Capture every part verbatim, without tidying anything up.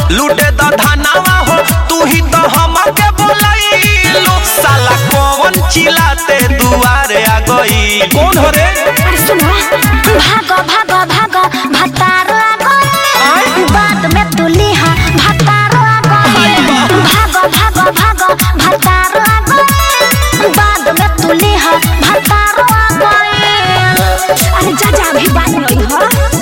लूटे द धनावा हो तू ही तो हमके बोलैलो साला कौन चिल्लाते दुआरे आ गई कौन हो रे सुनो भागो भागो भागो भतारो आ गई बाद में तुलिहा भतारो आ गई भागो भागो भागो भतारो आ गई बाद में तुलिहा भतारो आ गई अरे जा जा भी बात नहीं हो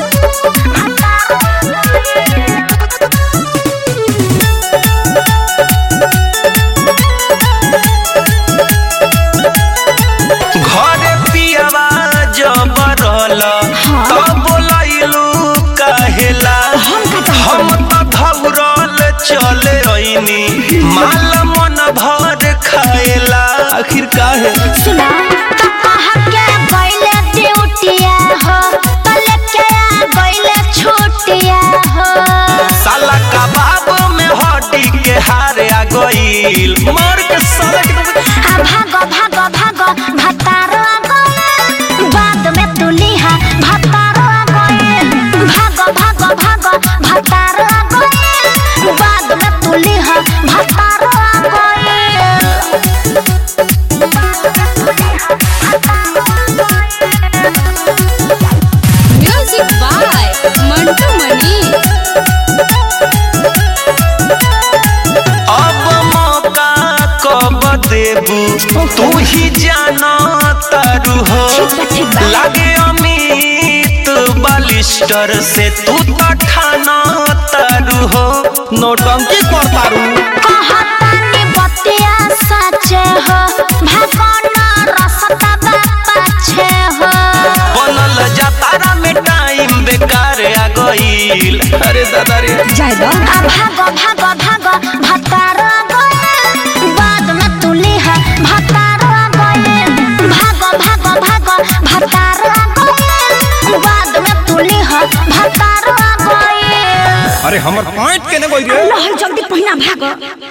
घरे पियावा जबरल तो बोलैलू कहेला हम तो धौरल चले आईनी माल मन भर खाएला आखिर काहे सुना तो कहा के गइले ड्यूटिया हो तो लेके आ गइले छुट्टिया हो साला कबाब में हड्डी के हारे आ गइल मार के साला आ भागो भागो भागो भतारो आ गइल बाद में तुलिहा भतारो आ गइल भागो भागो भागो भतारो आ गइल बाद में तुलिहा भतारो आ गइल म्यूजिक बाय मंटू मनी। अब मौका कब देबू तू ही जाना तारू हो लागे अमित बालिस्टर से तू तो ठाना तारू हो नोटंकी कर तारू कहतानी बतिया सचे हो भागना रसता बापा छे हो बनल जातारा में टाइम बेकार आ गइल अरे दादा रे जाय दो आ भागो भागो भागो भतारो आ गइल बाद में तुलिहा भतारो आ गइल भागो भागो भागो भतारो आ गइल बाद में तुलिहा भतारो आ गइल अरे हमर पॉइंट केने गई रे लहल जल्दी पहिना भागो।